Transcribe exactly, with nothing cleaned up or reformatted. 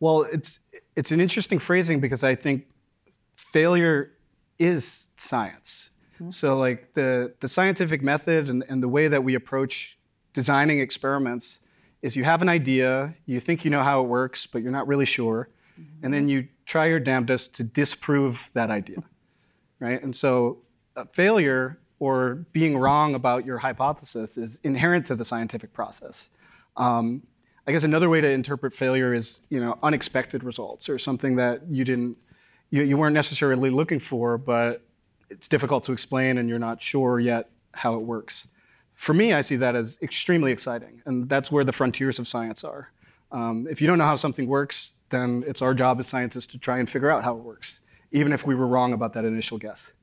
Well, it's it's an interesting phrasing because I think failure is science. Mm-hmm. So like the, the scientific method and, and the way that we approach designing experiments is you have an idea, you think you know how it works, but you're not really sure, mm-hmm. and then you try your damnedest to disprove that idea, right? And so uh, failure or being wrong about your hypothesis is inherent to the scientific process. Um, I guess another way to interpret failure is, you know, unexpected results or something that you didn't, you, you weren't necessarily looking for, but it's difficult to explain and you're not sure yet how it works. For me, I see that as extremely exciting, and that's where the frontiers of science are. Um, if you don't know how something works, then it's our job as scientists to try and figure out how it works, even if we were wrong about that initial guess.